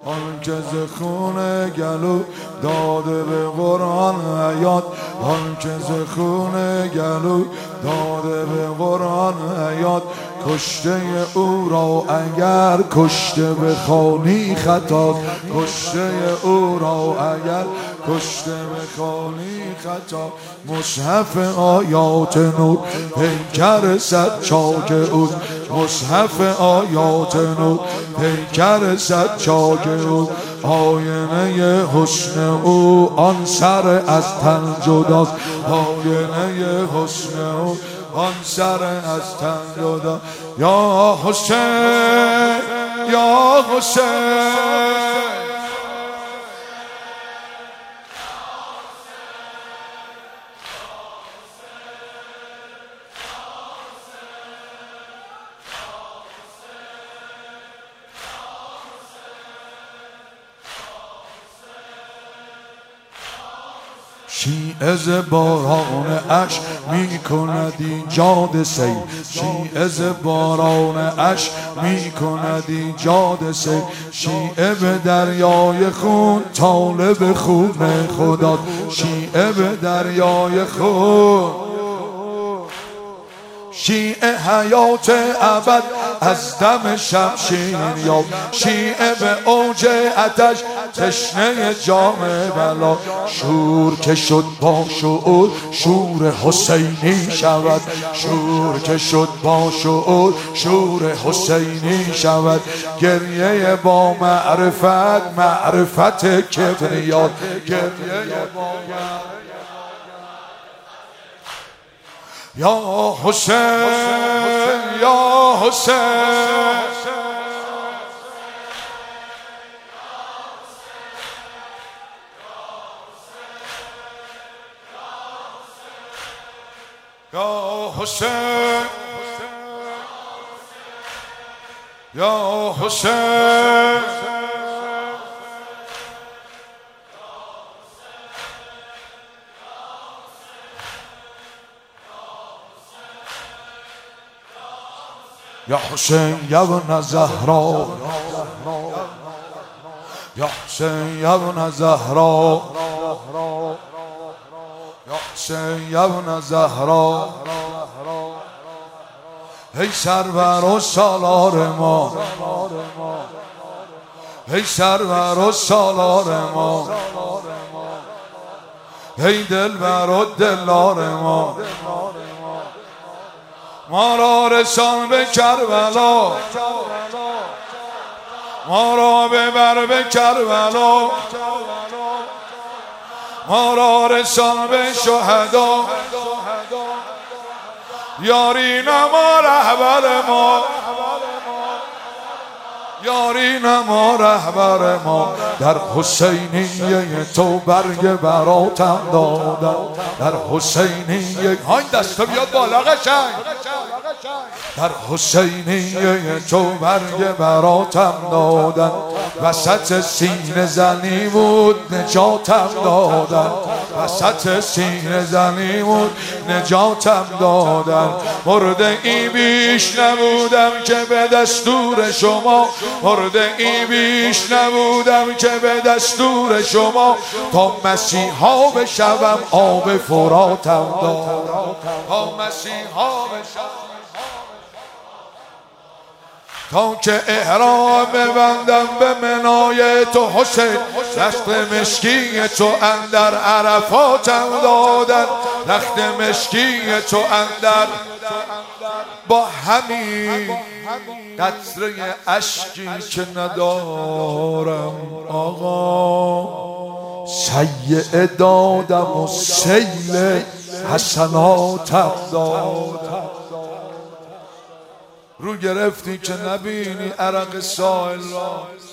آن که ز خون گلو داده به قرآن حیات، آن که ز خون گلو داده به قرآن حیات، کشته او را اگر کشته بخوانی خطاست، کشته او را اگر کشته بخوانی خطا. مصحف آیات نور پیکر سجاک او، مصحف آیات نور پیکر سجاک او، آینه حسن او آن سر از تن جداست، آینه حسن او آن سر از تن جدا. یا حسین یا حسین شیعه ز باران عشق می کند ایجاد سیل، شیعه ز باران عشق می کند ایجاد سیل، شیعه به دریای خون طالب خون خدا، شیعه به دریای خون، شیعه حیات ابد از دم شمشیر یاب، شیعه به اوج آتش تشنه جام بلا، شور که شد با شعور شور حسینی شود، شور که شد با شعور شور حسینی شود، گریه با معرفت معرفت کبریات، گریه با معرفت. یا حسین یا حسین یا حسین یا حسین یا حسین یا ابن زهرا، یا حسین یا ابن زهرا، یا حسین یا ابن زهرا، ای سرور و سالار ما، ای سرور و سالار ما، ای دلبر و دلار ما، ما را رسان به کربلا، ما را ببر به کربلا، ما را رسان به شهدا، یاری نما رهبر ما، یاری نما رهبر ما، در حسینیه تو برگ براتم دادن، در حسینیه های دستا بیاد بالا قشنگ، در حسینیه تو برگ براتم دادن، وسط سینه زنی بود نجاتم دادن، وسط سینه زنی بود نجاتم دادن، مرده ای بیش نبودم که به دستور شما، مرده ای بیش نبودم که به دستور شما، تا مسیحا بشوم آب فراتم دادم، تا مسیحا بشوم، تا که احرام ببندم به منای تو حسین، رخت مشکی تو اندر عرفاتم دادن، رخت مشکی تو اندر، با همین قطره اشکی که ندارم آقا، سیعه دادم و سیل حسناتم دادم. رو گرفتی که نبینی عرق سائل را،